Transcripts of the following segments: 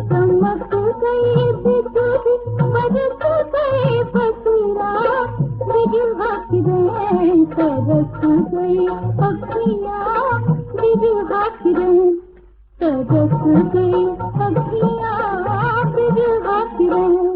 चमक गई बिजुली बरस गए बसरा बिरहा की रैन तरस गई अखियाँ बिरहा की रैन तरस गई अखियाँ बिरहा की रैन।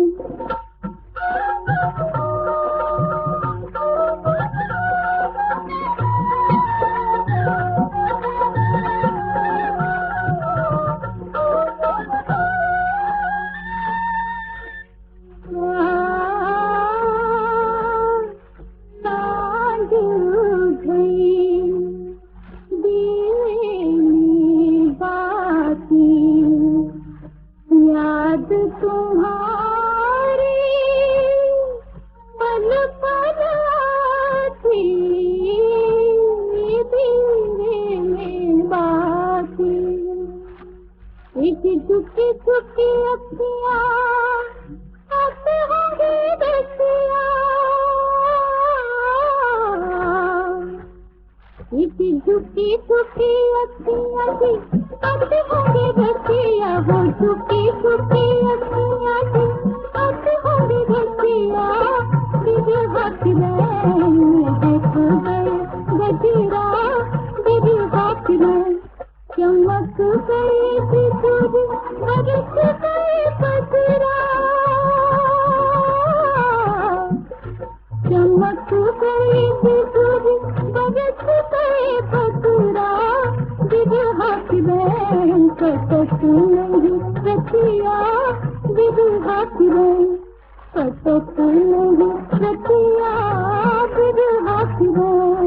याद तुम्हारी पल पल आती धीरे में बाती एक झुकी झुकी अखियाँ आते होंगे रसिया एक झुकी झुकी अखियाँ थी आते होंगे रसिया वो झुकी झुकी अखियाँ थी आते होंगे रसिया बिरहा की रैन देख गए गजरा बिरहा की रैन चमक गई बिजुली बरस गए बसरा चमक गई बिजुली बरस गए बसरा बिरहा की रैन कटक नहीं रतिया बिरहा की रैन कटक नहीं रतिया बिरहा की रैन।